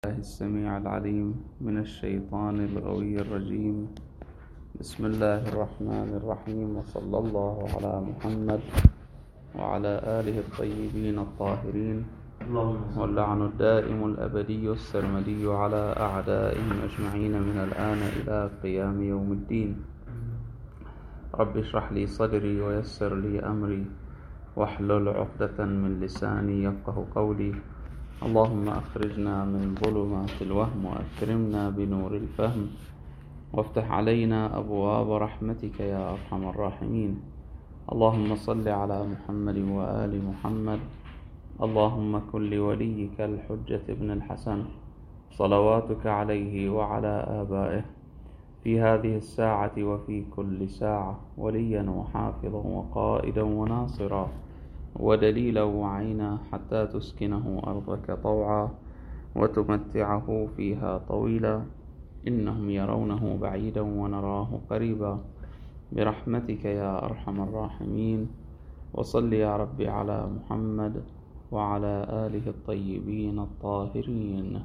الله السميع العليم من الشيطان الغوي الرجيم. بسم الله الرحمن الرحيم، وصلى الله على محمد وعلى آله الطيبين الطاهرين، واللعن الدائم الأبدي السرمدي على أعدائهم أجمعين من الآن إلى قيام يوم الدين. رب اشرح لي صدري ويسر لي أمري واحلل عقدة من لساني يفقه قولي. اللهم أخرجنا من ظلمات الوهم وأكرمنا بنور الفهم، وافتح علينا أبواب رحمتك يا أرحم الراحمين. اللهم صل على محمد وآل محمد. اللهم كن لوليك الحجة ابن الحسن صلواتك عليه وعلى آبائه في هذه الساعة وفي كل ساعة وليا وحافظا وقائدا وناصرا ودليلا وعينا، حتى تسكنه أرضك طوعا وتمتعه فيها طويلا. إنهم يرونه بعيدا ونراه قريبا برحمتك يا أرحم الراحمين. وصل يا رب على محمد وعلى آله الطيبين الطاهرين.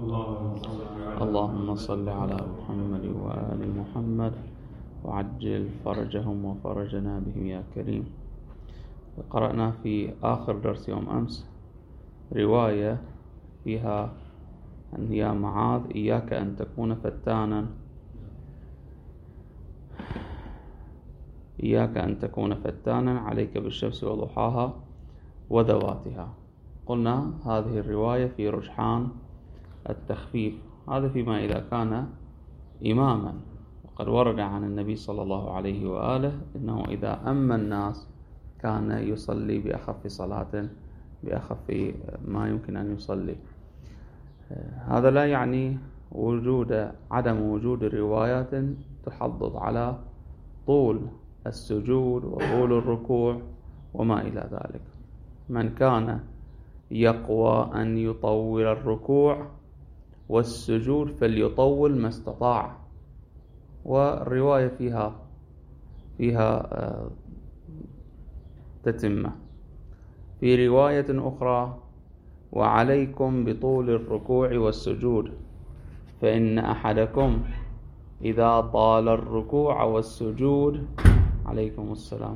اللهم صل على محمد وآل محمد وعجل فرجهم وفرجنا بهم يا كريم. قرأنا في آخر درس يوم أمس رواية فيها أن يا معاذ إياك أن تكون فتانا، إياك أن تكون فتانا، عليك بالشمس وضحاها وذواتها. قلنا هذه الرواية في رجحان التخفيف، هذا فيما إذا كان إماما، وقد ورد عن النبي صلى الله عليه وآله أنه إذا أما الناس كان يصلي بأخف صلاة، بأخف ما يمكن أن يصلي. هذا لا يعني عدم وجود روايات تحضض على طول السجود وطول الركوع وما إلى ذلك. من كان يقوى أن يطول الركوع والسجود فليطول ما استطاع. والرواية فيها تتمة. في رواية أخرى: وعليكم بطول الركوع والسجود، فإن أحدكم إذا طال الركوع والسجود عليكم السلام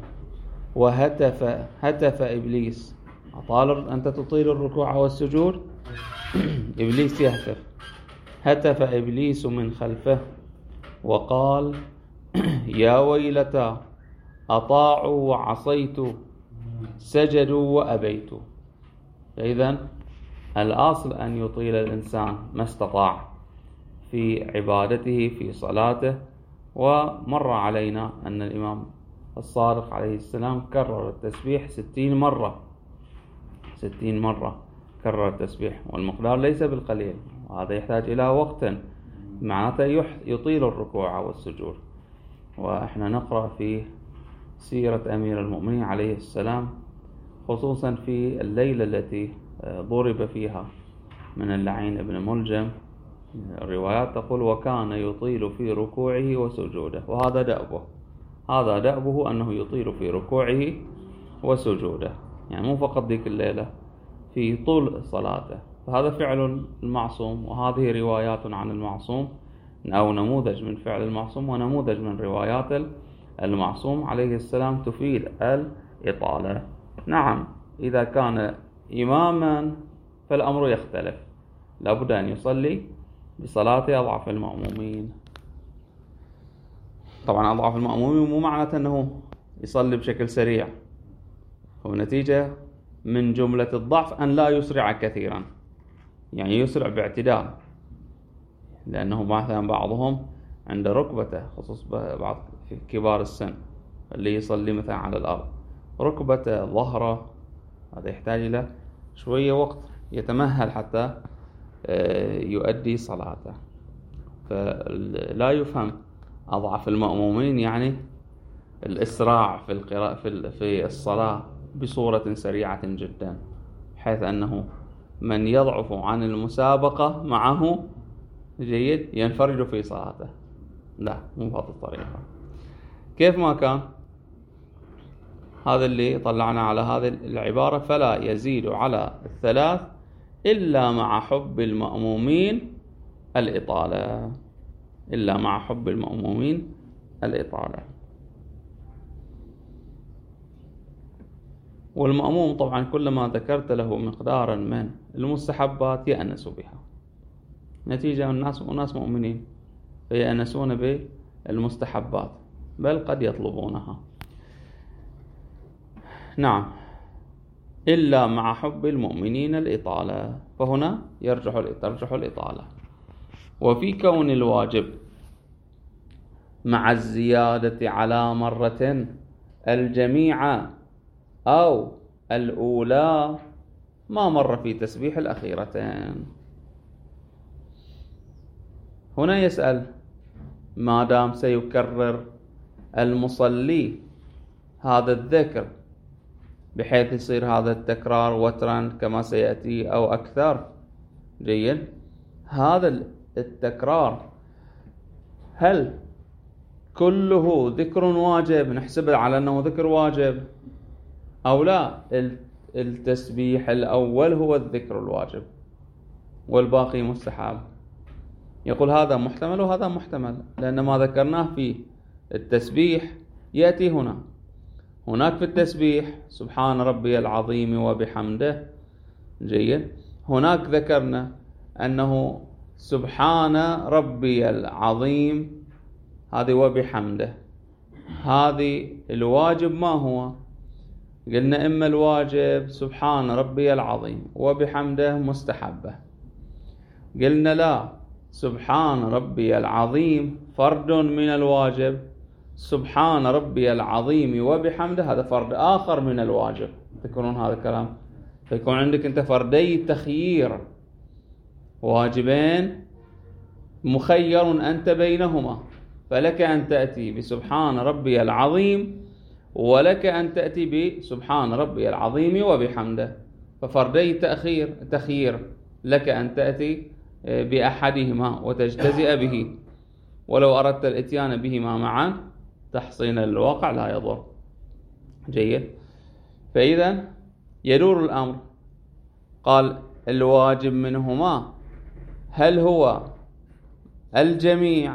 هتف إبليس. أنت تطيل الركوع والسجود، إبليس يهتف. هتف إبليس من خلفه وقال: يا ويلتى، أطاعوا وعصيت، سجدوا وأبيت. فإذن الأصل أن يطيل الإنسان ما استطاع في عبادته في صلاته. ومر علينا أن الإمام الصادق عليه السلام كرر التسبيح 60 مرة، 60 مرة كرر التسبيح، والمقدار ليس بالقليل، وهذا يحتاج إلى وقت، معناته يطيل الركوع والسجود. وإحنا نقرأ في سيرة أمير المؤمنين عليه السلام، خصوصا في الليلة التي ضرب فيها من اللعين ابن ملجم، الروايات تقول: وكان يطيل في ركوعه وسجوده. وهذا دأبه أنه يطيل في ركوعه وسجوده، يعني مو فقط ذيك الليلة، في طول صلاته. فهذا فعل المعصوم، وهذه روايات عن المعصوم، أو نموذج من فعل المعصوم ونموذج من روايات المعصوم عليه السلام تفيد الإطالة. نعم، إذا كان إماما فالأمر يختلف، لابد أن يصلي بصلاة أضعف المأمومين. طبعا أضعف المأمومين مو معناته أنه يصلي بشكل سريع، هو نتيجة من جملة الضعف أن لا يسرع كثيرا، يعني يسرع باعتدال، لأنه مثلا بعضهم عند ركبته، خصوص بعض كبار السن اللي يصلي مثلا على الأرض، ركبته ظهره، هذا يحتاج إلى شوية وقت يتمهل حتى يؤدي صلاته. فلا يفهم أضعف المأمومين يعني الإسراع في القراءة في الصلاة بصورة سريعة جدا، حيث أنه من يضعف عن المسابقة معه جيد ينفرج في صلاته. لا، مو بهذه الطريقة. كيف ما كان، هذا اللي طلعنا على هذه العبارة: فلا يزيد على 3 إلا مع حب المأمومين الإطالة، إلا مع حب المأمومين الإطالة. والمأموم طبعا كلما ذكرت له مقدارا من المستحبات يأنس بها، نتيجة الناس مؤمنين فيأنسون بالمستحبات، بل قد يطلبونها. نعم، إلا مع حب المؤمنين الإطالة، فهنا ترجح الإطالة. وفي كون الواجب مع الزيادة على مرة الجميع أو الأولى ما مر في تسبيح الأخيرتين. هنا يسأل: ما دام سيكرر المصلي هذا الذكر بحيث يصير هذا التكرار وترا كما سيأتي أو أكثر، جيد، هذا التكرار هل كله ذكر واجب نحسبه على أنه ذكر واجب أو لا؟ التسبيح الأول هو الذكر الواجب والباقي مستحب. يقول هذا محتمل وهذا محتمل، لأن ما ذكرناه في التسبيح يأتي هناك في التسبيح سبحان ربي العظيم وبحمده، جيد، هناك ذكرنا أنه سبحان ربي العظيم هذه وبحمده، هذه الواجب ما هو؟ قلنا إما الواجب سبحان ربي العظيم وبحمده مستحبة، قلنا لا، سبحان ربي العظيم فرد من الواجب، سبحان ربي العظيم وبحمده هذا فرد آخر من الواجب. تذكرون هذا الكلام؟ فيكون عندك أنت فردي تخيير، واجبين مخير أنت بينهما، فلك أن تأتي بسبحان ربي العظيم ولك أن تأتي بسبحان ربي العظيم وبحمده، ففردي تخيير، لك أن تأتي بأحدهما وتجتزئ به، ولو أردت الاتيان بهما معا تحصينا للواقع لا يضر، جيد. فإذا يدور الأمر، قال الواجب منهما هل هو الجميع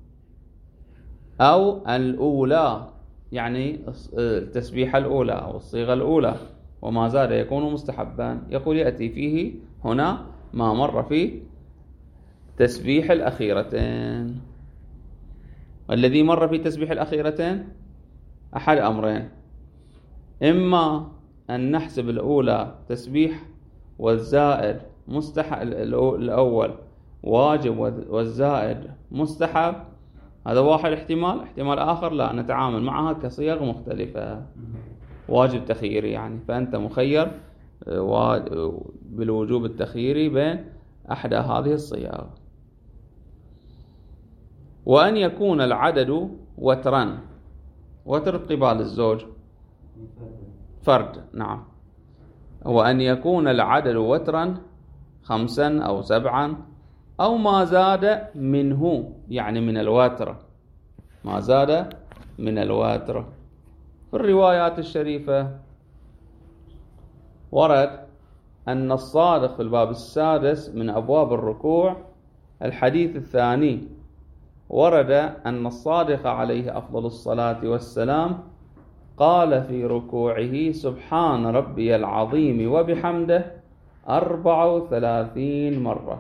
أو الأولى، يعني التسبيحة الأولى أو الصيغة الأولى، وما زاد يكون مستحبا. يقول يأتي فيه هنا ما مر في تسبيح الأخيرتين. الذي مر في تسبيح الأخيرتين أحد أمرين: إما أن نحسب الأولى تسبيح والزائد الأول واجب والزائد مستحب، هذا واحد احتمال. احتمال آخر لا، نتعامل معها كصيغ مختلفة، واجب تخييري يعني، فأنت مخير بالوجوب التخييري بين أحد هذه الصيغ. وأن يكون العدد وترا، وتر قبال الزوج فرد، نعم، وأن يكون العدد وترا 5 أو 7 أو ما زاد منه، يعني من الوتر، ما زاد من الوتر. في الروايات الشريفة ورد أن الصادق في الباب السادس من أبواب الركوع الحديث الثاني، ورد أن الصادق عليه أفضل الصلاة والسلام قال في ركوعه سبحان ربي العظيم وبحمده 34 مرة،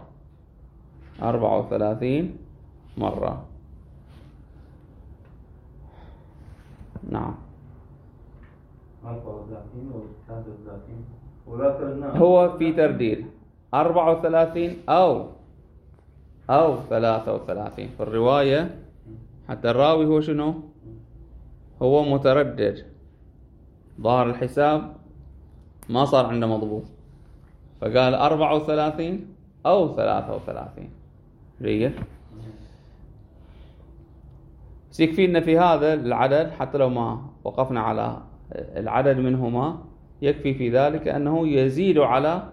34 مرة. نعم، 34 و 33 هو في ترديد 34 أو 33 في الرواية، حتى الراوي هو شنو؟ هو متردد، ظاهر الحساب ما صار عنده مضبوط، فقال 34 أو 33. جيد. يكفينا في هذا العدد، حتى لو ما وقفنا على العدد منهما، يكفي في ذلك أنه يزيد على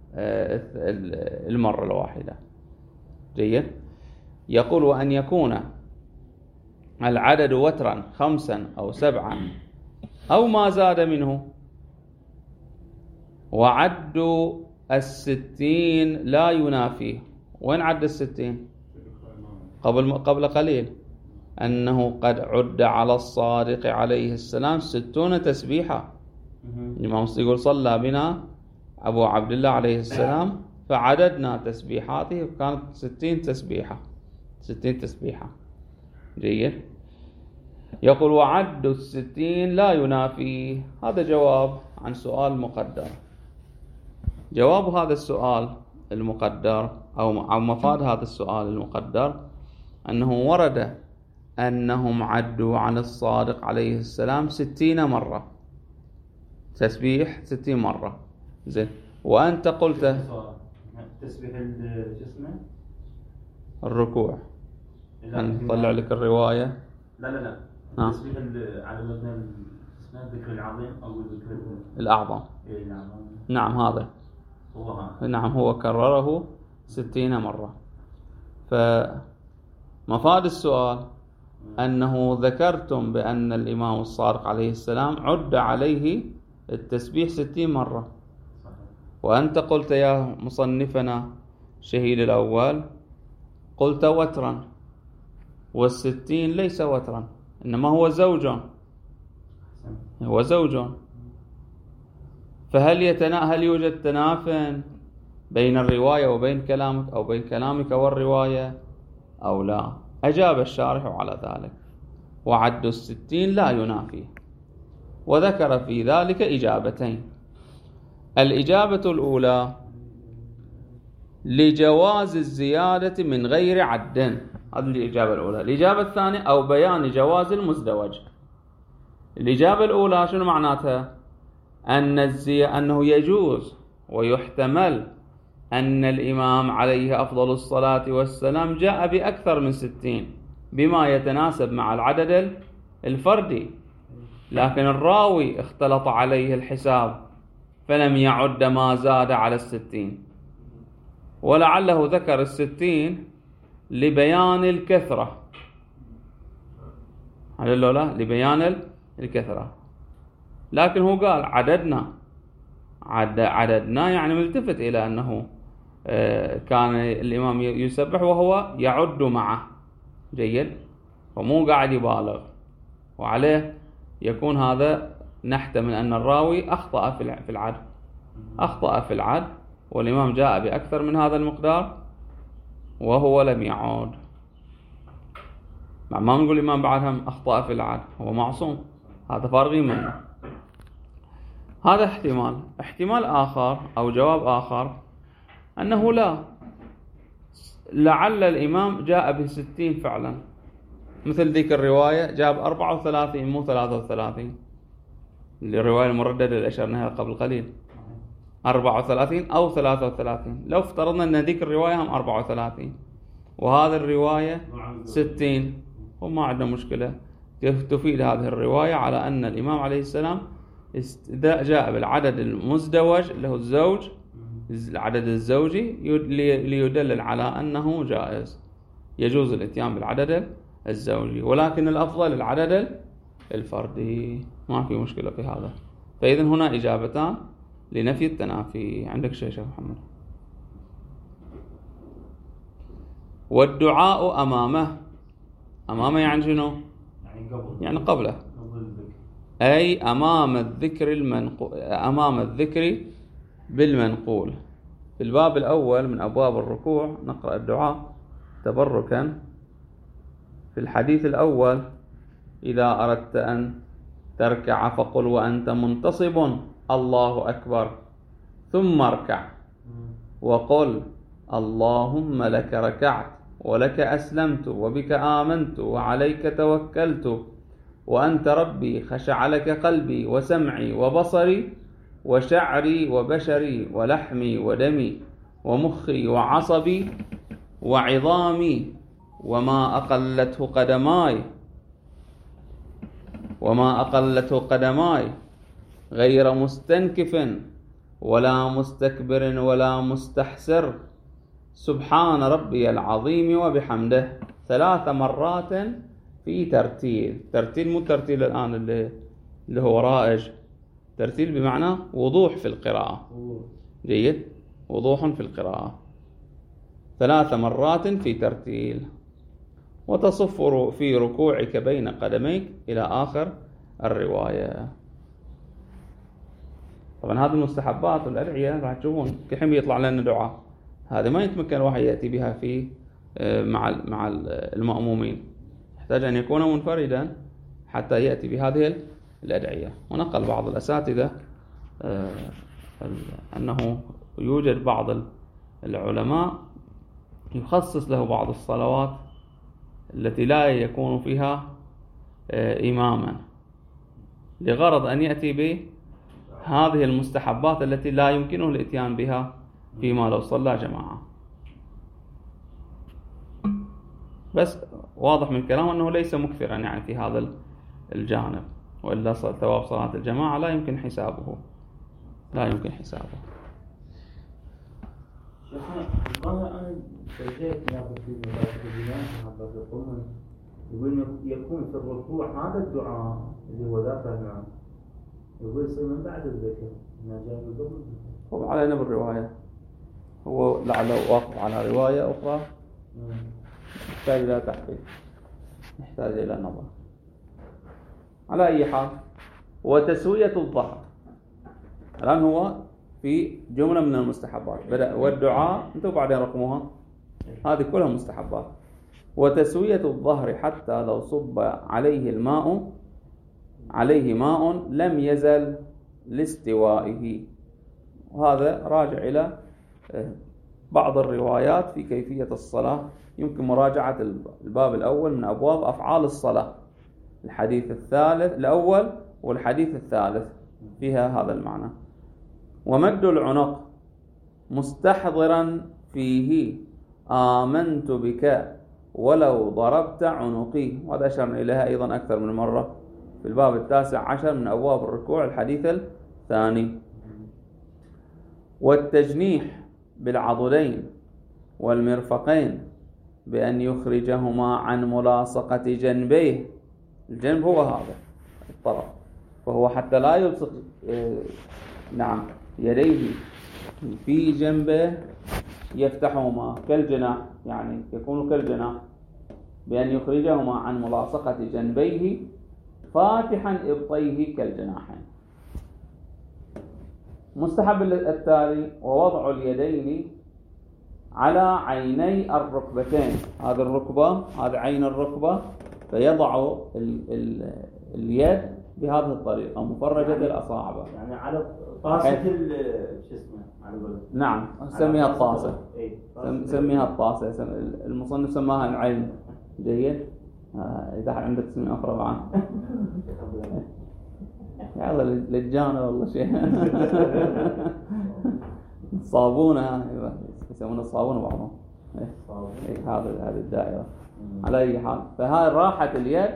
المرة الواحدة. جيد. يقول وأن يكون العدد وترا 5 أو 7 أو ما زاد منه، وعدوا 60 لا ينافيه. وين عد 60؟ قبل قليل أنه قد عد على الصادق عليه السلام 60 تسبيحة. الإمام يقول صلى بنا أبو عبد الله عليه السلام فعددنا تسبيحاته وكانت 60 تسبيحة. 60 تسبيحة. جيد. يقول وعد 60 لا ينافي. هذا جواب عن سؤال مقدر. جواب هذا السؤال المقدر أو مفاد هذا السؤال المقدر أنه ورد أنهم عدوا عن الصادق عليه السلام 60 مرة تسبيح 60 مرة. زين. وأنت قلت تسبيح جسمه الركوع. نطلع لك الرواية. لا تسبيح على مبنى الذكر العظيم أو الذكر الأعظم. نعم هذا نعم هو كرره 60 مرة. فمفاد السؤال أنه ذكرتم بأن الإمام الصادق عليه السلام عد عليه التسبيح 60 مرة، وأنت قلت يا مصنفنا شهيد الأول قلت وترا، وال60 ليس وترا إنما هو زوج. فهل يوجد تناف بين الرواية وبين كلامك أو بين كلامك والرواية أو لا؟ أجاب الشارح على ذلك وعد 60 لا ينافي، وذكر في ذلك إجابتين. الإجابة الأولى لجواز الزيادة من غير عد، هذه الإجابة الأولى. الإجابة الثانية أو بيان جواز المزدوج. الإجابة الأولى شنو معناتها؟ أنه يجوز ويحتمل أن الإمام عليه أفضل الصلاة والسلام جاء بأكثر من 60 بما يتناسب مع العدد الفردي، لكن الراوي اختلط عليه الحساب فلم يعد ما زاد على 60، ولعله ذكر 60 لبيان الكثرة، لبيان الكثرة. لكن هو قال عددنا يعني ملتفت إلى أنه كان الإمام يسبح وهو يعد معه. جيد. ومو قاعد يبالغ، وعليه يكون هذا نحتمل أن الراوي أخطأ في العد والإمام جاء بأكثر من هذا المقدار وهو لم يعود. ما نقول الإمام بعدهم أخطأ في العد، هو معصوم، هذا فارغين منه. هذا احتمال آخر أو جواب آخر أنه لعل الإمام جاء ب60 فعلا، مثل ذيك الرواية جاب 34 مو 33، الرواية المرددة اللي أشرناها قبل قليل 34 أو 33. لو افترضنا أن ذيك الرواية هم 34 وهذه الرواية 60 وما عندنا مشكلة، تفيد هذه الرواية على أن الإمام عليه السلام جاء بالعدد المزدوج اللي هو الزوج، العدد الزوجي، ليدلل على أنه جائز، يجوز الاتيان بالعدد الزوجي، ولكن الأفضل العدد الفردي، ما في مشكلة في هذا. فإذا هنا إجابتان لنفي التنافي. عندك شيخ محمد؟ والدعاء أمامه يعني شنو؟ يعني قبله، أي أمام الذكر بالمنقول. في الباب الأول من أبواب الركوع نقرأ الدعاء تبركا. في الحديث الأول إذا أردت أن تركع فقل وأنت منتصب الله أكبر، ثم اركع وقل اللهم لك ركعت ولك أسلمت وبك آمنت وعليك توكلت وأنت ربي خشع لك قلبي وسمعي وبصري وشعري وبشري ولحمي ودمي ومخي وعصبي وعظامي وما أقلته قدماي غير مستنكف ولا مستكبر ولا مستحسر، سبحان ربي العظيم وبحمده 3 مرات في ترتيل مو ترتيل الآن اللي هو رائج، ترتيل بمعنى وضوح في القراءة. جيد. وضوح في القراءة 3 مرات في ترتيل، وتصف في ركوعك بين قدميك إلى آخر الرواية. طبعا هذه المستحبات والأدعية راح تشوفون كل حين يطلع لنا دعاء، هذا ما يتمكن الواحد يأتي بها في مع المأمومين، يحتاج أن يكون منفردا حتى يأتي بهذه الأدعية. ونقل بعض الأساتذة أنه يوجد بعض العلماء يخصص له بعض الصلوات التي لا يكون فيها إماما، لغرض أن يأتي بهذه المستحبات التي لا يمكنه الإتيان بها فيما لو صلى جماعة. بس واضح من كلامه أنه ليس مكثرا يعني في هذا الجانب، وإلا ثواب صلاة الجماعة لا يمكن حسابه. أنا سجلت يقول يكون في الركوع هذا الدعاء اللي هو ذكرنا، يقول يصير من بعد الذكر ما جاء قبل. هو علينا بالرواية، هو لعله واقف على رواية أخرى يحتاج إلى تحقيق، يحتاج إلى نظر. على أي حال، وتسوية الظهر الآن هو في جملة من المستحبات، بدأ والدعاء انتم بعدين رقموها، هذه كلها مستحبات. وتسوية الظهر حتى لو صب عليه ماء لم يزل لاستوائه، وهذا راجع إلى بعض الروايات في كيفية الصلاة. يمكن مراجعة الباب الأول من أبواب أفعال الصلاة، الحديث الأول والحديث الثالث فيها هذا المعنى. ومد العنق مستحضرا فيه آمنت بك ولو ضربت عنقي، وهذا أشرنا إليها أيضا أكثر من مرة في الباب 19 من أبواب الركوع الحديث الثاني. والتجنيح بالعضدين والمرفقين بأن يخرجهما عن ملاصقة جنبيه، الجنب هو هذا الطرف، فهو حتى لا يلصق يديه في جنبه يفتحهما كالجناح، يعني يكون كالجناح، بأن يخرجهما عن ملاصقة جنبيه فاتحا إبطيه كالجناحين. مستحب التالي ووضع اليدين على عيني الركبتين، هذه الركبة هذه عين الركبة، فيضع اليد بهذه الطريقة مفرجة الأصابع، يعني على طاسة شو اسمه على قولك. نعم سميها الطاسة، سميها الطاسة، المصنف سماها العين. جيد. إذا عندك اسم أخرى معه يلا للجانة والله شيء صابونة يسمونه الصابون بعضهم هذه الدائرة. على أي حال، فهاي راحة اليد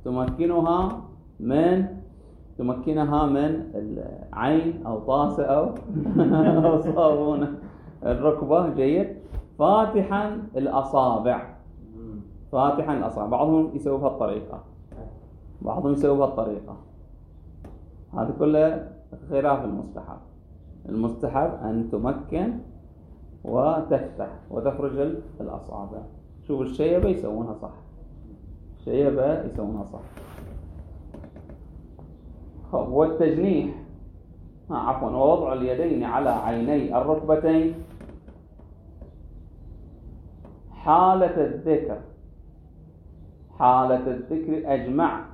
تمكنها من العين أو طاسة أو صابونة الركبة. جيد. فاتحا الأصابع، بعضهم يسوي بهالطريقة، بعضهم يسوي بهالطريقة، هذا كله خلاف المستحب أن تمكن وتفتح وتخرج الأصابع. شوف الشيبة يسوونها صح، والتجنيح ووضع اليدين على عيني الركبتين حالة الذكر أجمع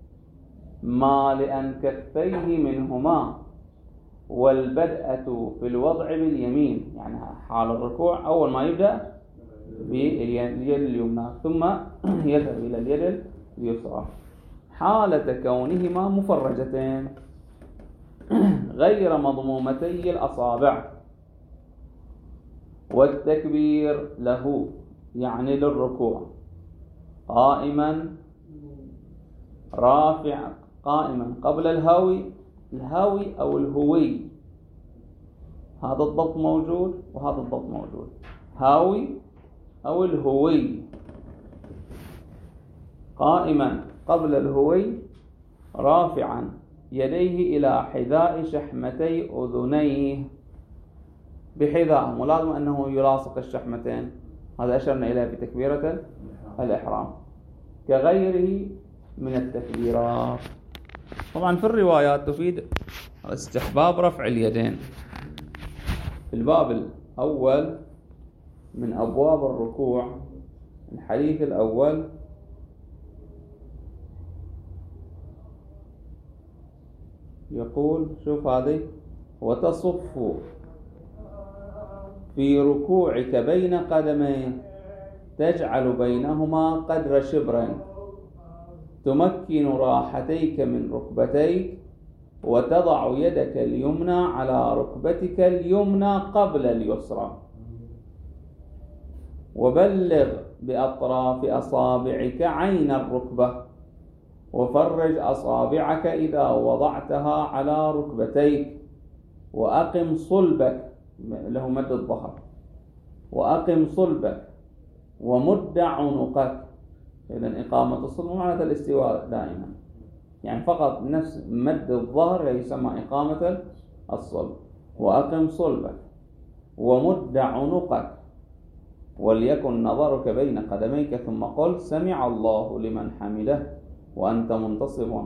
مالئا كفيه منهما، والبدءة في الوضع باليمين، يعني حال الركوع أول ما يبدأ باليد اليمنى ثم يذهب إلى اليد اليسرى، حالة كونهما مفرجتين غير مضمومتي الأصابع. والتكبير له يعني للركوع قائما قبل الهاوي أو الهوي، هذا الضبط موجود وهذا الضبط موجود، هاوي أو الهوي، قائما قبل الهوي رافعا يديه إلى حذاء شحمتي أذنيه، بحذائهم، ولازم أنه يلاصق الشحمتين. هذا أشرنا إليه في تكبيرة الإحرام كغيره من التكبيرات. طبعا في الروايات تفيد استحباب رفع اليدين. في الباب الأول من أبواب الركوع الحديث الأول يقول، شوف هذه: وتصف في ركوعك بين قدميك تجعل بينهما قدر شبر، تمكن راحتيك من ركبتيك، وتضع يدك اليمنى على ركبتك اليمنى قبل اليسرى، وبلغ بأطراف أصابعك عين الركبة، وفرج أصابعك إذا وضعتها على ركبتيك، وأقم صلبك، له مد الظهر، وأقم صلبك ومد عنقك. إذن إقامة الصلب معنى الاستواء دائما، يعني فقط نفس مد الظهر يسمى إقامة الصلب. وأقم صلبك ومد عنقك، وليكن نظرك بين قدميك، ثم قل سمع الله لمن حمده وأنت منتصب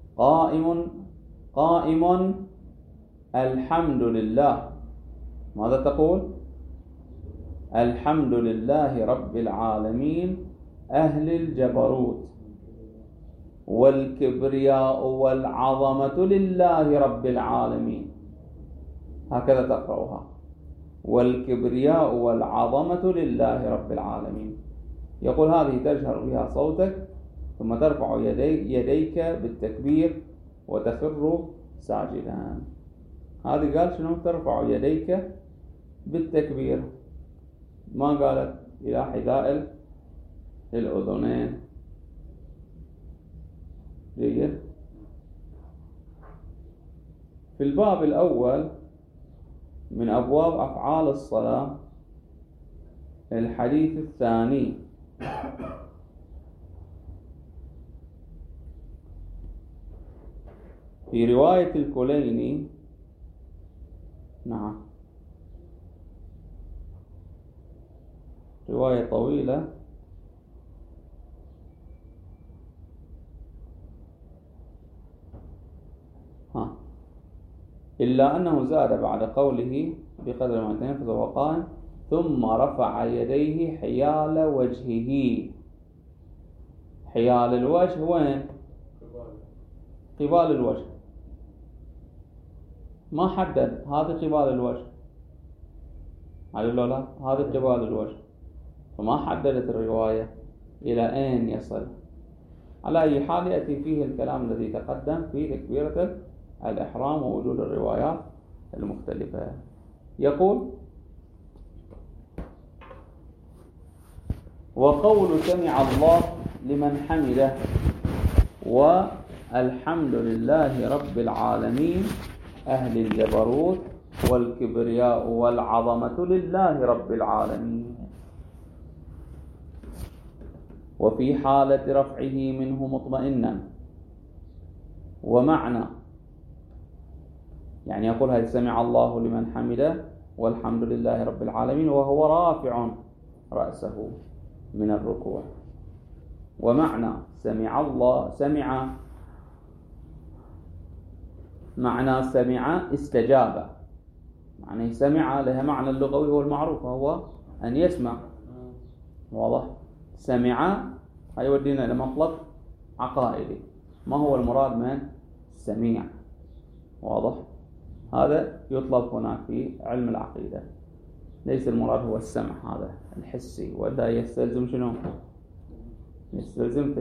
قائم الحمد لله. ماذا تقول؟ الحمد لله رب العالمين أهل الجبروت والكبرياء والعظمة لله رب العالمين. هكذا تقرأها: والكبرياء والعظمة لله رب العالمين. يقول هذه تجهر بها صوتك، ثم ترفع يديك بالتكبير وتخر ساجدا. هذه قال شنو؟ ترفع يديك بالتكبير، ما قالت إلى حذاء الأذنين. جيد. في الباب الأول من أبواب أفعال الصلاة الحديث الثاني في رواية الكليني. نعم، رواية طويلة. إلا أنه زاد بعد قوله بقدر ما يتنفذ وهو قائم: ثم رفع يديه حيال وجهه. حيال الوجه وين؟ قبال الوجه. ما حدد هذه قبال الوجه، لا هذه قبال الوجه، فما حددت الرواية إلى أين يصل. على أي حال يأتي فيه الكلام الذي تقدم في تكبيرة الإحرام ووجود الروايات المختلفة. يقول: وقول سمع الله لمن حمده والحمد لله رب العالمين أهل الجبروت والكبرياء والعظمة لله رب العالمين، وفي حالة رفعه منه مطمئنا. ومعنى، يعني يقول هذا سمع الله لمن حمده والحمد لله رب العالمين وهو رافع رأسه من الركوع. ومعنى سمع الله، معنى سمع استجاب، يعني سمع لها معنى اللغوي هو المعروف، وهو أن يسمع. واضح؟ سمع هيودينا إلى مطلب عقائدي، ما هو المراد من سميع. واضح؟ هذا يطلب هناك في علم العقيدة. ليس المراد هو السمع هذا الحسي، وده يستلزم شنو؟ يستلزم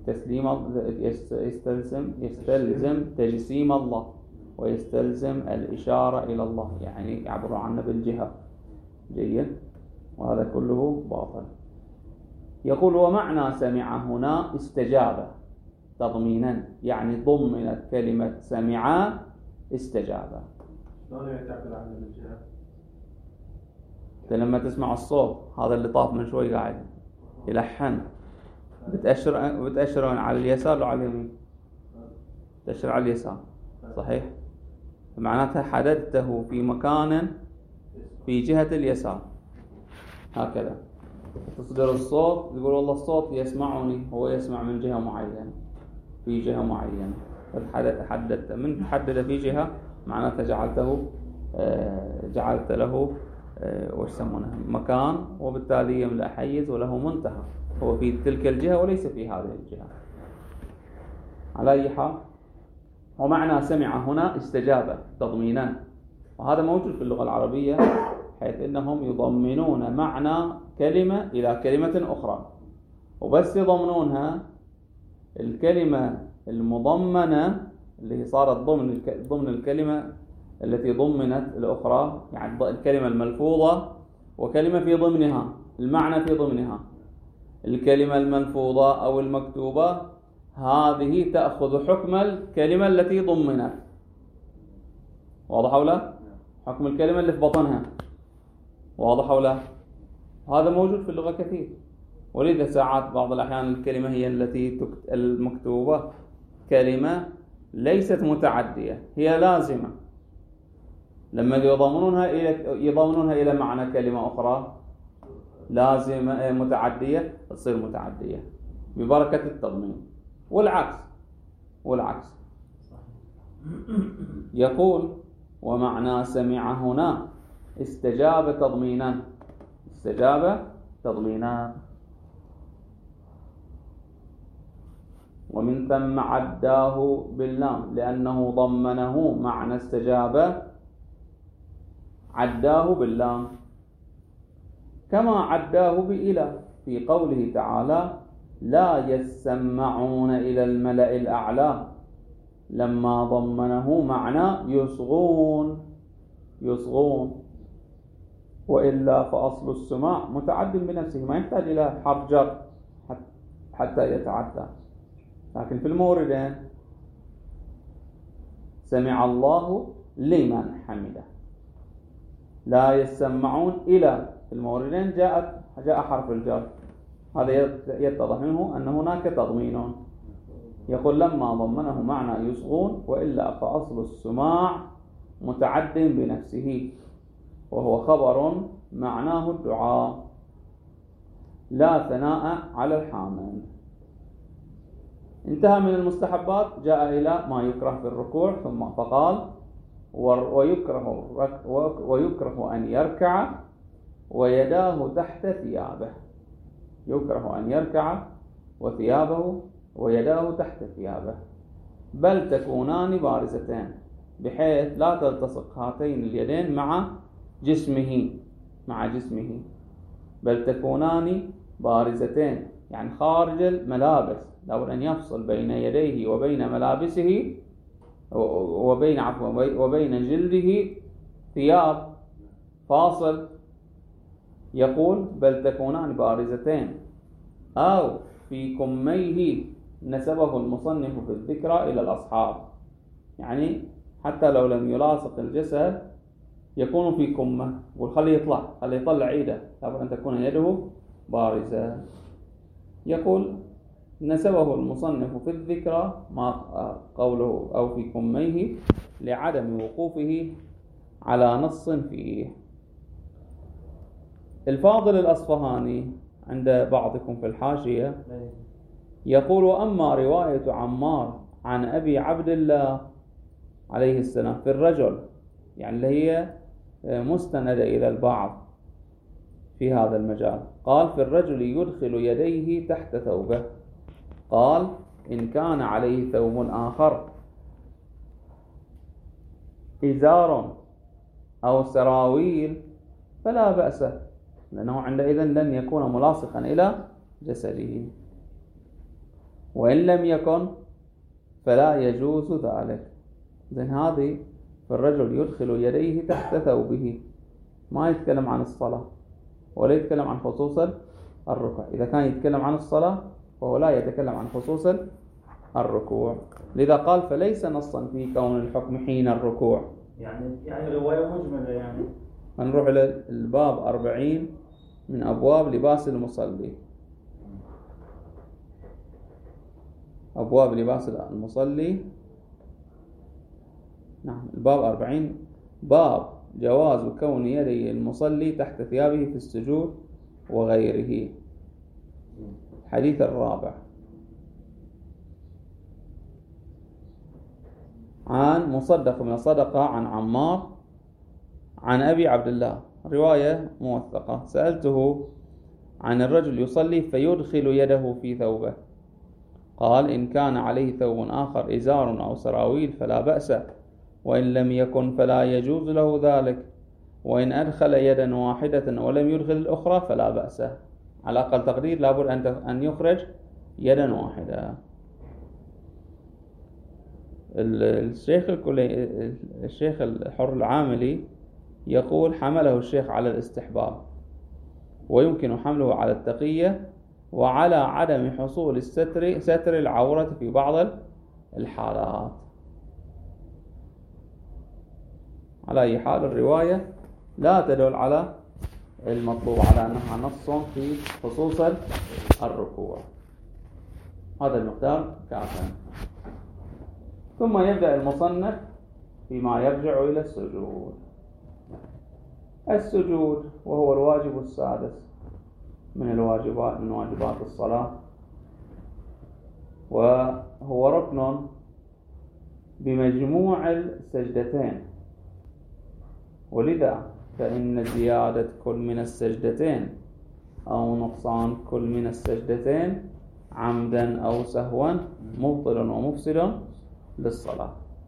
يستلزم تجسيم الله، ويستلزم الإشارة إلى الله، يعني يعبر عنه بالجهة. جيد. وهذا كله باطل. يقول: ومعنى سمع هنا استجاب تضمينا، يعني ضمنت كلمة سمع استجاب. شلون يعتقد عنه بالجهة؟ لما تسمع الصوت هذا اللي طاف من شوي قاعد يلحن، بتأشر على اليسار ولا على اليمين؟ تأشر على اليسار، صحيح؟ معناتها حددته في مكان في جهة اليسار هكذا. تصدر الصوت يقول والله الصوت يسمعني، هو يسمع من جهة معينة في جهة معينة، حددت من تحدد في جهة معناته جعلت له وش يسمونه مكان، وبالتالي يملأ حيز وله منتهى، هو في تلك الجهة وليس في هذه الجهة. على أي حال، ومعنى سمع هنا استجابة تضمينا، وهذا موجود في اللغة العربية، حيث إنهم يضمنون معنى كلمة إلى كلمة أخرى، وبس يضمنونها الكلمة المضمنة اللي صارت ضمن الكلمة التي ضمنت الأخرى، يعني الكلمة الملفوظة وكلمة في ضمنها، المعنى في ضمنها. الكلمة الملفوظة أو المكتوبة هذه تأخذ حكم الكلمة التي ضمنت، واضح أو لا؟ حكم الكلمة اللي في بطنها، واضح أو لا؟ هذا موجود في اللغة كثير، ولذا ساعات بعض الأحيان الكلمة هي التي المكتوبة كلمة ليست متعدية، هي لازمة، لما يضمنونها إلى معنى كلمة أخرى لازمة متعدية تصير متعدية ببركة التضمين، والعكس. يقول ومعنى سمع هنا استجاب تضمينا، ومن ثم عداه باللام لأنه ضمنه معنى استجابة، عداه باللام كما عداه بإله في قوله تعالى لا يسمعون إلى الملأ الأعلى، لما ضمنه معنى يصغون، وإلا فأصل السماع متعد بنفسه، ما يحتاج إلى حرف جر حتى يتعدى. لكن في الموردين سمع الله لمن حمده، لا يسمعون إلى، في الموردين جاء حرف الجر، هذا يتضح منه أن هناك تضمين. يقول لما ضمنه معنى يصغون، وإلا فأصل السماع متعد بنفسه، وهو خبر معناه الدعاء لا ثناء على الحامل. انتهى من المستحبات، جاء إلى ما يكره في الركوع، ثم فقال ويكره أن يركع ويداه تحت ثيابه، يكره أن يركع ويداه تحت ثيابه، بل تكونان بارزتين، بحيث لا تلتصق هاتين اليدين مع جسمه، بل تكونان بارزتين، يعني خارج الملابس، لابد أن يفصل بين يديه وبين ملابسه وبين جلده ثياب، فاصل. يقول بل تكونان بارزتين، أو في كميه، نسبه المصنف في الذكرى إلى الأصحاب، يعني حتى لو لم يلاصق الجسد يكون في كمه، خليه يطلع عيده، لابد أن تكون يده بارزة. يقول نسبه المصنف في الذكرى ما قوله أو في كميه لعدم وقوفه على نص فيه. الفاضل الأصفهاني عند بعضكم في الحاشية يقول أما رواية عمار عن أبي عبد الله عليه السلام في الرجل، يعني اللي هي مستندة إلى البعض في هذا المجال، قال في الرجل يدخل يديه تحت ثوبه، قال إن كان عليه ثوب آخر إزار أو سراويل فلا بأس، لأنه عندئذ لن يكون ملاصقا إلى جسده، وإن لم يكن فلا يجوز ذلك. إذن هذه في الرجل يدخل يديه تحت ثوبه، ما يتكلم عن الصلاة ولا يتكلم عن خصوص الركوع. إذا كان يتكلم عن الصلاة فهو لا يتكلم عن خصوص الركوع، لذا قال فليس نصا في كون الحكم حين الركوع، يعني رواية مجملة. يعني نروح إلى الباب 40 من أبواب لباس المصلي. أبواب لباس المصلي، نعم، الباب 40 باب جواز كون يدي المصلي تحت ثيابه في السجود وغيره. الحديث الرابع عن مصدق من الصدقة عن عمار عن أبي عبد الله، رواية موثقة: سألته عن الرجل يصلي فيدخل يده في ثوبه، قال: إن كان عليه ثوب آخر إزار أو سراويل فلا بأس، وإن لم يكن فلا يجوز له ذلك، وإن أدخل يدا واحدة ولم يدخل الأخرى فلا بأس. على أقل تقدير لابد أن يخرج يدا واحدة. الشيخ الحر العاملي يقول: حمله الشيخ على الاستحباب، ويمكن حمله على التقية وعلى عدم حصول ستر العورة في بعض الحالات. على أي حال الرواية لا تدل على المطلوب، على أنها نص في خصوص الركوع. هذا المقدار كافٍ. ثم يبدأ المصنف فيما يرجع إلى السجود. السجود وهو الواجب السادس من واجبات الصلاة، وهو ركن بمجموع السجدتين، ولذا فإن زيادة كل من السجدتين أو نقصان كل من السجدتين عمدا أو سهوا مبطل ومفسد للصلاة.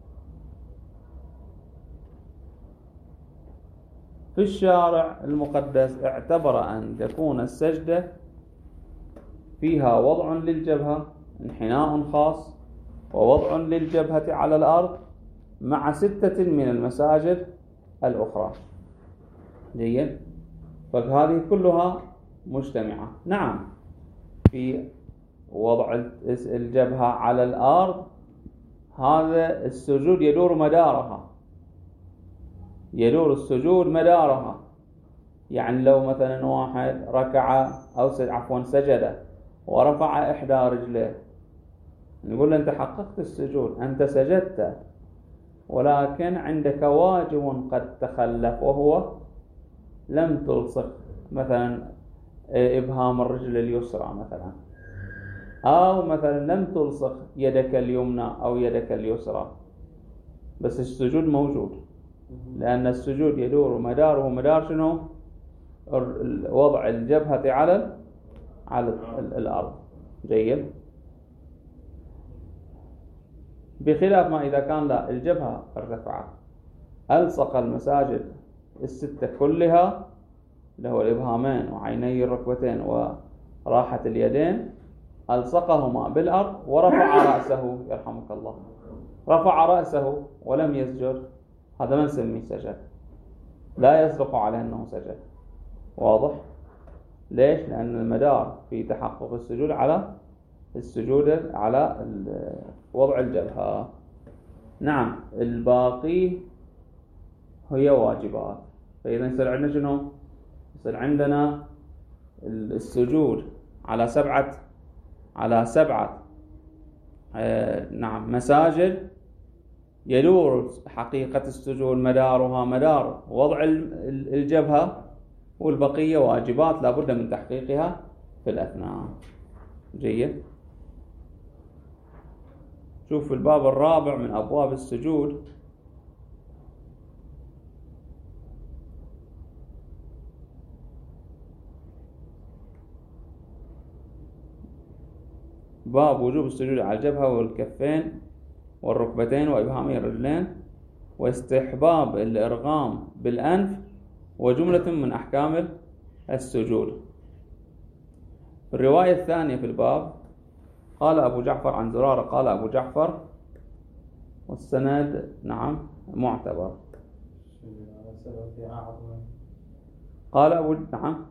في الشارع المقدس اعتبر أن تكون السجدة فيها وضع للجبهة، انحناء خاص، ووضع للجبهة على الأرض، مع 6 من المساجد الأخرى. جيد؟ فهذه كلها مجتمعة. نعم، في وضع الجبهة على الأرض هذا السجود يدور السجود مدارها. يعني لو مثلا واحد ركع أو سجد ورفع إحدى رجليه، نقول له أنت حققت السجود، أنت سجدت، ولكن عندك واجب قد تخلف، وهو لم تلصق مثلا إبهام الرجل اليسرى مثلا، أو مثلا لم تلصق يدك اليمنى أو يدك اليسرى، بس السجود موجود، لأن السجود يدور مداره مدار شنو؟ وضع الجبهة على الأرض. جيد؟ بخلاف ما إذا كان لا، الجبهة ارتفعت، ألصق المساجد 6 كلها، اللي هو الإبهامين وعيني الركبتين وراحة اليدين، ألصقهما بالأرض ورفع رأسه، يرحمك الله، رفع رأسه ولم يسجد، هذا ما نسميه سجد، لا يصدق عليه أنه سجد. واضح؟ ليش؟ لأن المدار في تحقق السجود على وضع الجبهة. نعم، الباقي هي واجبات. فإذا يصير عندنا شنو؟ يصير عندنا السجود على سبعة مساجد، يدور حقيقة السجود مدارها مدار وضع الجبهة، والبقية واجبات لابد من تحقيقها في الأثناء. جيد؟ شوف الباب الرابع من أبواب السجود، باب وجوب السجود على الجبهة والكفين والركبتين وإبهامي الرجلين، واستحباب الإرغام بالأنف، وجملة من أحكام السجود. الرواية الثانية في الباب قال أبو جعفر عن زرارة قال أبو جعفر، والسند نعم معتبر. قال أبو نعم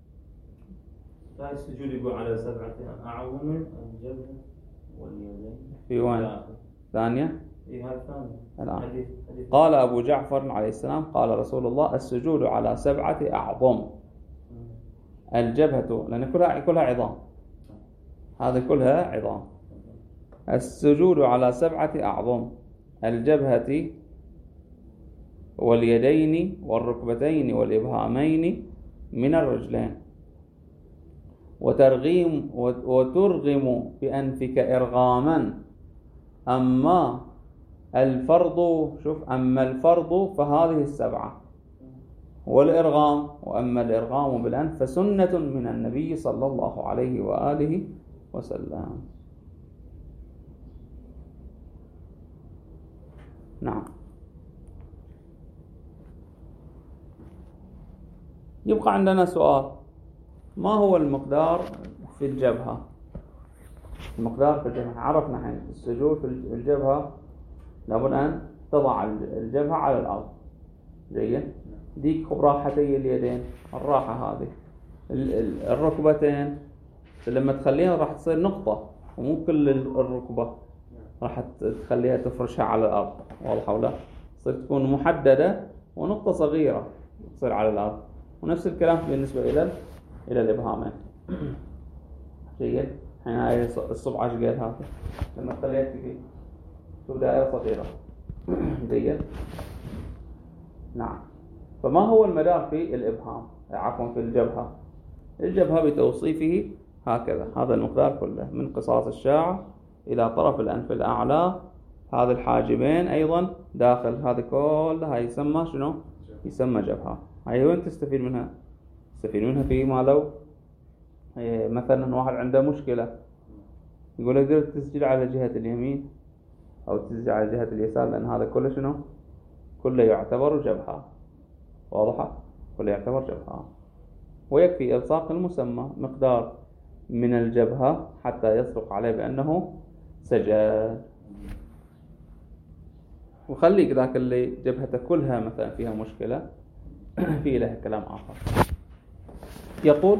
السجود يقول على 7 أعظم الجبهة واليدين. في وين؟ ثانية؟ هذا الثاني الآن. قال أبو جعفر عليه السلام قال رسول الله: السجود على 7 أعظم، الجبهة، لأن كلها عظام، هذه كلها عظام. السجود على 7 أعظم، الجبهة واليدين والركبتين والإبهامين من الرجلين، وترغم بأنفك إرغاما. أما الفرض، شوف، أما الفرض فهذه السبعة والإرغام، وأما الإرغام بالأنف فسنة من النبي صلى الله عليه وآله وسلم. نعم. يبقى عندنا سؤال: ما هو المقدار في الجبهة؟ المقدار في الجبهة عرفنا حين السجود في الجبهة لابد أن تضع الجبهة على الأرض. جيد. ديك راحتي اليدين، الراحة هذه، الركبتين لما تخليها راح تصير نقطة، ومو كل الركبة راح تخليها تفرشها على الأرض، واضحة ولا؟ تصير تكون محددة ونقطة صغيرة تصير على الأرض. ونفس الكلام بالنسبة إلى الإبهامين. جيد. حين هاي الصبع قال هذا لما تخليها فيه شوف دائرة صغيرة. جيد. نعم. فما هو المدار في الإبهام؟ عفوا في الجبهة. الجبهة بتوصيفه هكذا، هذا المقدار كله من قصاص الشاعة إلى طرف الأنف الأعلى، هذا الحاجبين أيضا داخل، هذا كلها يسمى شنو؟ يسمى جبهة. هاي وين تستفيد منها؟ تستفيد منها فيما لو مثلا واحد عنده مشكلة يقول اقدر تسجل على جهة اليمين أو تسجل على جهة اليسار، لأن هذا كله شنو؟ كله يعتبر جبهة. واضحة؟ كله يعتبر جبهة. ويكفي إلصاق المسمى مقدار من الجبهة حتى يصدق عليه بأنه سجد. وخليك ذاك اللي جبهته كلها مثلا فيها مشكلة في له كلام آخر. يقول: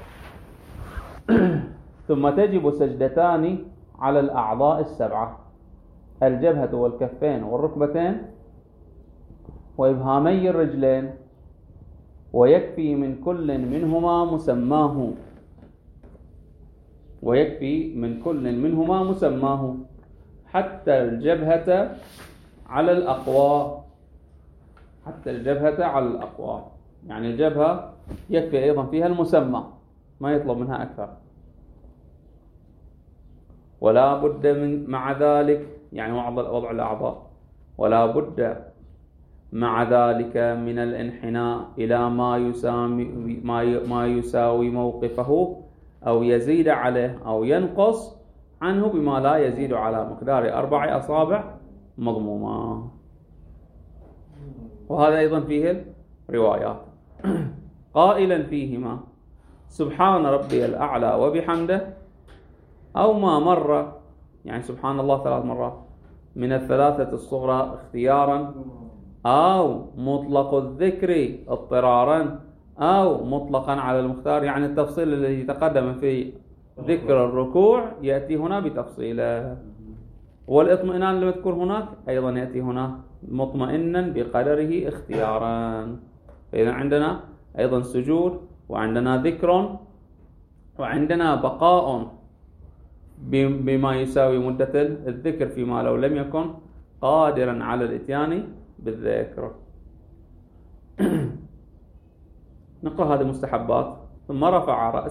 ثم تجب سجدتان على الأعضاء السبعة: الجبهة والكفين والركبتين وإبهامي الرجلين، ويكفي من كل منهما مسماه. ويكفي من كل منهما مسماه حتى الجبهة على الأقوى. حتى الجبهة على الأقوى، يعني الجبهة يكفي أيضا فيها المسمى، ما يطلب منها أكثر. ولا بد من مع ذلك، يعني وضع الأعضاء، ولا بد مع ذلك من الانحناء إلى ما يساوي موقفه، أو يزيد عليه أو ينقص عنه بما لا يزيد على مقدار 4 أصابع مضمومة. وهذا أيضا فيه الروايات. قائلا فيهما: سبحان ربي الأعلى وبحمده، أو ما مر، يعني سبحان الله 3 مرات من الثلاثة الصغرى اختيارا، أو مطلق الذكر اضطرارا، أو مطلقا على المختار، يعني التفصيل الذي تقدم في ذكر الركوع يأتي هنا بتفصيله، والاطمئنان المذكور هناك أيضا يأتي هنا مطمئنا بقدره اختيارا. فإذا عندنا أيضا سجود، وعندنا ذكر، وعندنا بقاء بما يساوي مدة الذكر فيما لو لم يكن قادرا على الاتيان بالذكر. نقرأ هذه المستحبات. ثم رفع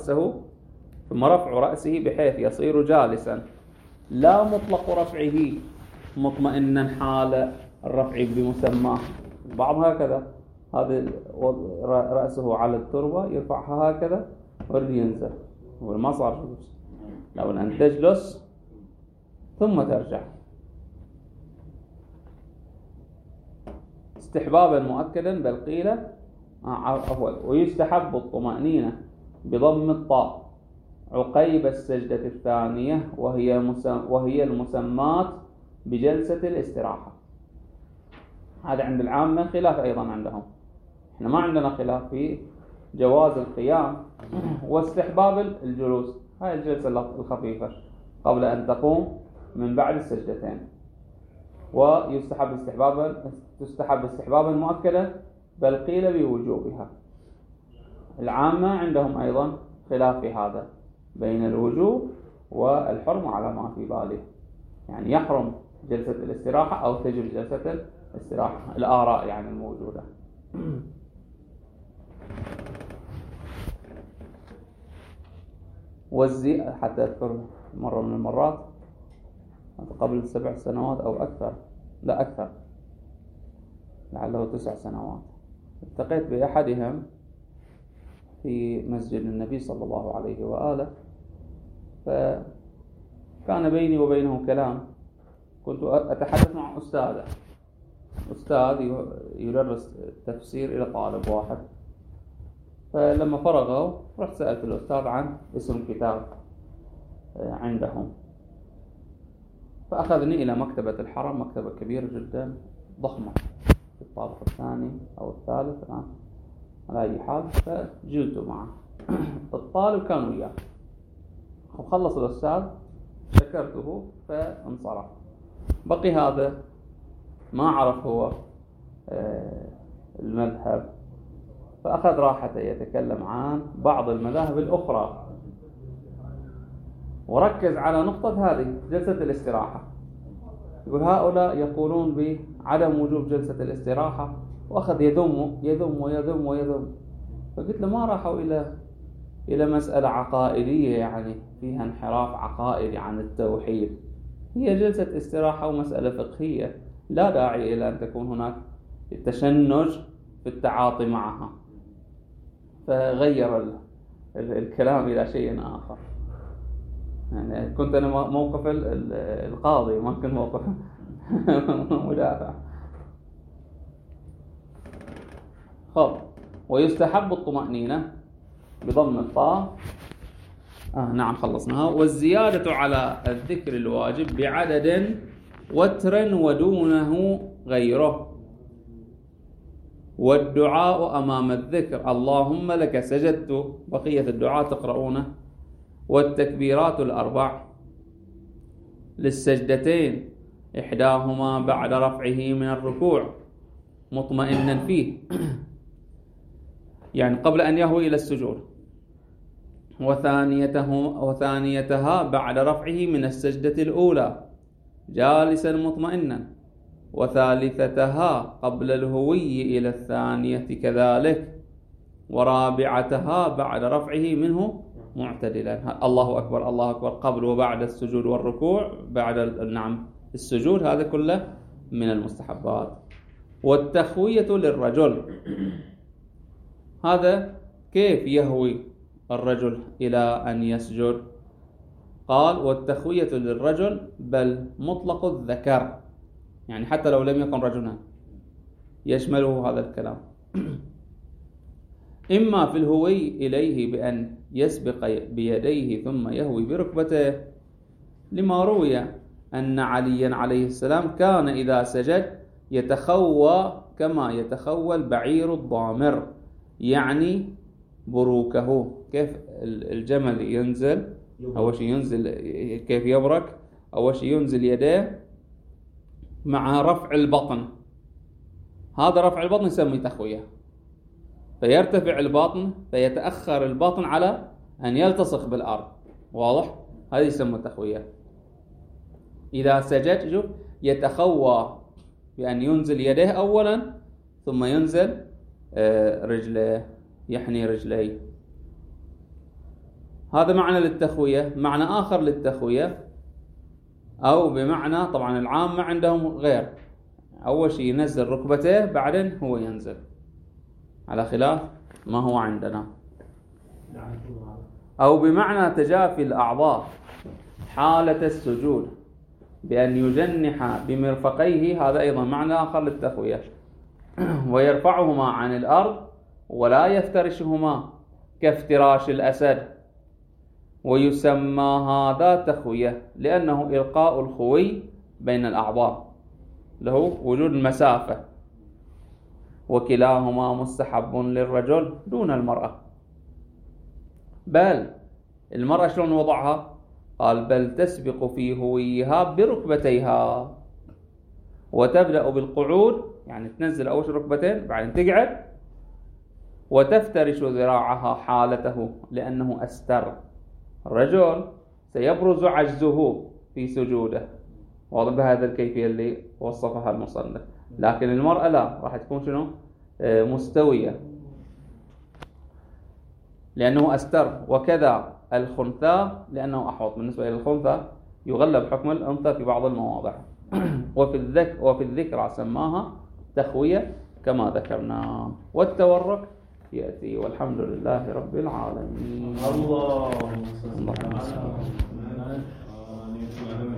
رأسه بحيث يصير جالسا، لا مطلق رفعه مطمئنا حال الرفع بمسماه. بعض هكذا، هذا رأسه على التربة يرفعها هكذا ويرد ينزل، وما صار جلوس. لابد أن تجلس ثم ترجع. استحبابا مؤكدا، بل قيل ويستحب الطمأنينة بضم الطاء عقيب السجدة الثانية، وهي المسمات بجلسة الاستراحة. هذا عند العامة، خلاف أيضا عندهم. احنا ما عندنا خلاف في جواز القيام واستحباب الجلوس، هاي الجلسة الخفيفة قبل أن تقوم من بعد السجدتين. تستحب استحبابا مؤكدا، بل قيل بوجوبها. العامة عندهم أيضا خلاف في هذا بين الوجوب والحرم على ما في باله، يعني يحرم جلسة الاستراحة أو تجب جلسة استراحة، الآراء يعني الموجودة. حتى أذكر مرة من المرات قبل 7 سنوات أو أكثر، لا أكثر، لعله 9 سنوات، التقيت بأحدهم في مسجد النبي صلى الله عليه وآله، فكان بيني وبينه كلام. كنت أتحدث مع أستاذ يدرس تفسير إلى طالب واحد، فلما فرغوا رحت سألت الأستاذ عن اسم كتاب عندهم، فأخذني إلى مكتبة الحرم، مكتبة كبيرة جدا ضخمة في الطابق الثاني أو الثالث الآن على أي حال، فجلت معه. الطالب كان وياه، وخلص الأستاذ شكرته فانصرف. بقي هذا ما عرف هو المذهب، فأخذ راحته يتكلم عن بعض المذاهب الأخرى، وركز على نقطة هذه جلسة الاستراحة. يقول هؤلاء يقولون بعدم وجوب جلسة الاستراحة، وأخذ يذم. فقلت له ما راحوا إلى مسألة عقائدية يعني فيها انحراف عقائدي عن التوحيد، هي جلسة استراحة ومسألة فقهية، لا داعي إلى أن تكون هناك التشنج في التعاطي معها. فغير الكلام إلى شيء آخر. يعني كنت أنا موقف القاضي، ما كنت موقف مدافع. خب، ويستحب الطمأنينة بضم الطاء. نعم خلصناها. والزيادة على الذكر الواجب بعدد وتر ودونه غيره، والدعاء أمام الذكر اللهم لك سجدت، بقية الدعاء تقرؤونه، والتكبيرات 4 للسجدتين، إحداهما بعد رفعه من الركوع مطمئنا فيه، يعني قبل أن يهوي إلى السجود، وثانيتها بعد رفعه من السجدة الأولى جالسا مطمئنا، وثالثتها قبل الهوي إلى الثانية كذلك، ورابعتها بعد رفعه منه معتدلا. الله أكبر الله أكبر قبل وبعد السجود والركوع، بعد السجود، هذا كله من المستحبات. والتخوية للرجل، هذا كيف يهوي الرجل إلى أن يسجد؟ قال والتخوية للرجل بل مطلق الذكر، يعني حتى لو لم يكن رجلا يشمله هذا الكلام، إما في الهوي إليه بأن يسبق بيديه ثم يهوي بركبته، لما روي أن عليا عليه السلام كان إذا سجد يتخوى كما يتخوى البعير الضامر، يعني بروكه، كيف الجمل ينزل أول شيء ينزل، كيف يبرك أول شيء ينزل يديه مع رفع البطن، هذا رفع البطن يسمي تخوية، فيرتفع البطن فيتأخر البطن على أن يلتصق بالأرض، واضح؟ هذا يسمى تخوية. إذا سجد شوف يتخوى بأن ينزل يديه أولا ثم ينزل رجله، يحني رجليه، هذا معنى للتخوية. معنى آخر للتخوية أو بمعنى طبعا العامة عندهم غير، أول شيء ينزل ركبته بعدين هو ينزل، على خلاف ما هو عندنا. أو بمعنى تجافي الأعضاء حالة السجود بأن يجنح بمرفقيه، هذا أيضا معنى آخر للتخوية. ويرفعهما عن الأرض ولا يفترشهما كافتراش الأسد، ويسمى هذا تخوية لأنه إلقاء الخوي بين الأعضاء، له وجود المسافة، وكلاهما مستحب للرجل دون المرأة. بل المرأة شلون وضعها؟ قال بل تسبق في هويها بركبتيها، وتبدأ بالقعود، يعني تنزل أول شيء ركبتين بعدين تقعد، وتفترش ذراعها حالته لأنه أستر. الرجل سيبرز عجزه في سجوده، واضح بهذا الكيفية اللي وصفها المصنف. لكن المرأة لا، راح تكون شنو؟ مستوية، لأنه أستر. وكذا الخنثى لأنه أحوط بالنسبة إلى الخنثى، يغلب حكم الأنثى في بعض المواضع. وفي الذكرى سماها تخوية كما ذكرنا. والتورك يأتي. والحمد لله رب العالمين. اللهم صل على